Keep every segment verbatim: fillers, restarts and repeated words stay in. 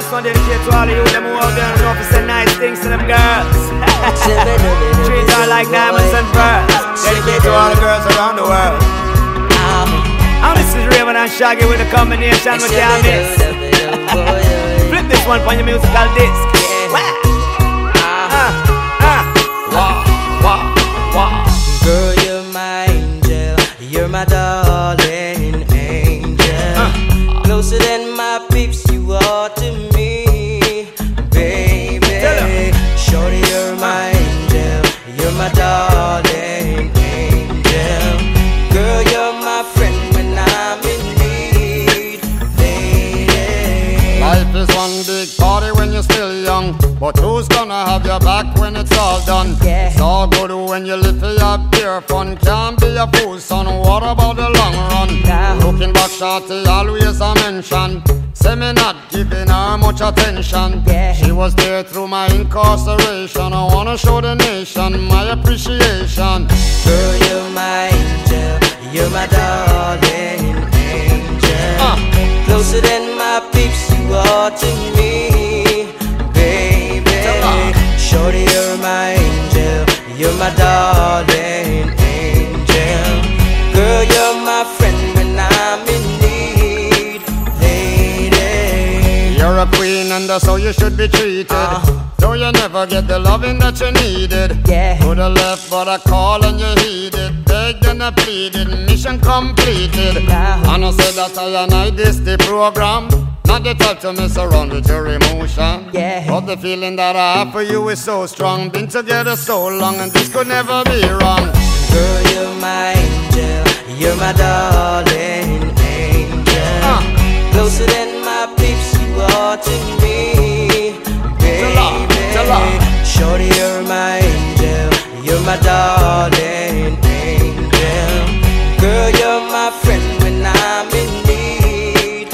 This one dedicated to all of you, them who out there and know to say nice things to them girls. Treat her like diamonds and pearls. Dedicated to all the girls around the world. And this is Raven and Shaggy with a combination with your mix. Flip this one for your musical disc. Girl, you're my angel, you're my darling angel. uh. Closer than my peeps, you are to me, baby. Shorty, you're my angel, you're my darling angel. Girl, you're my friend when I'm in need, lady. Life is one big party when you're still young, but who's gonna have your back when it's all done? Yeah. It's all good when you live for your pure fun. Can't be a fool, son, what about the long run? Now. Looking back, shorty, always a mention. Say me not giving her much attention. Yeah. She was there through my incarceration. I wanna show the nation my appreciation. Girl, you're my angel, you're my darling angel. uh. Closer than my peeps, you are to me, baby. Shorty, you're my angel, you're my darling angel. Girl, you're my friend when I'm in need, lady. You're a queen and that's how you should be treated. uh. Though you never get the loving that you needed. Yeah. Could have left but I called and you heeded. Begged and I pleaded, mission completed. Now. And I said that I and I this the program. Not the type to mess around with your emotion. Yeah. But the feeling that I have for you is so strong. Been together so long and this could never be wrong. Girl, you're my angel, you're my darling angel. uh. Closer than my peeps, you are to me, baby. Tell her. Shorty, you're my angel, you're my darling angel. Girl, you're my friend when I'm in need,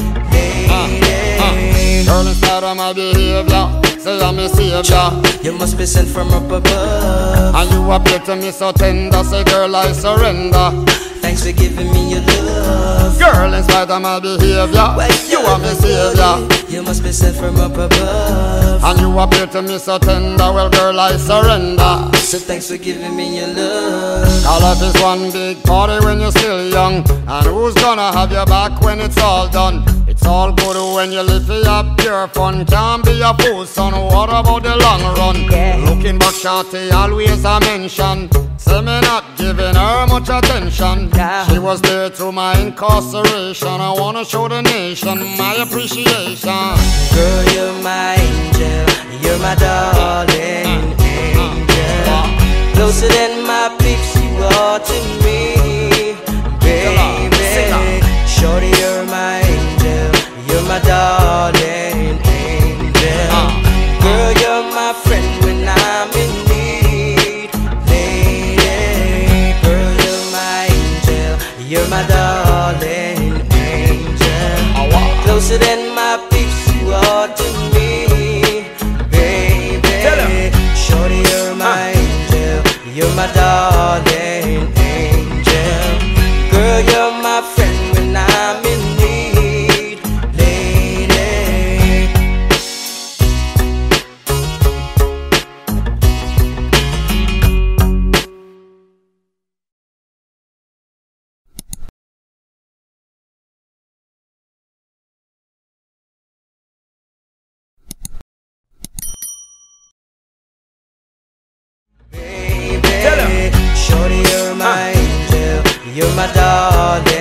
lady. Girl, in spite of my behavior, say I'm a savior. You must be sent from up above, and you appear to me so tender. Say girl, I surrender. Thanks for giving me your love. Girl, in spite of my behavior, Well, you are my savior. You must be sent from up above, and you appear to me so tender. Well, girl, I surrender. So thanks for giving me your love. Our life is one big party when you're still young, and who's gonna have your back when it's all done? It's all good when you live for your pure fun. Can't be a fool, son, what about the long run? Yeah. Looking back, shorty, always a mention. Say me not giving her much attention. Yeah. She was there through my incarceration. I wanna show the nation my appreciation. Girl, you're my angel, you're my darling angel. Closer than my peeps, you are to me, baby. Shorty, you're my angel, you're my darling angel. Girl, you're my friend when I'm in need, lady. Girl, you're my angel, you're my darling angel. Closer than my peeps, you are to me, baby. Shorty, you're my angel, you're my darling angel. Girl, you're my friend when I'm in need, lady. Baby, shorty, you're my angel, you're my darling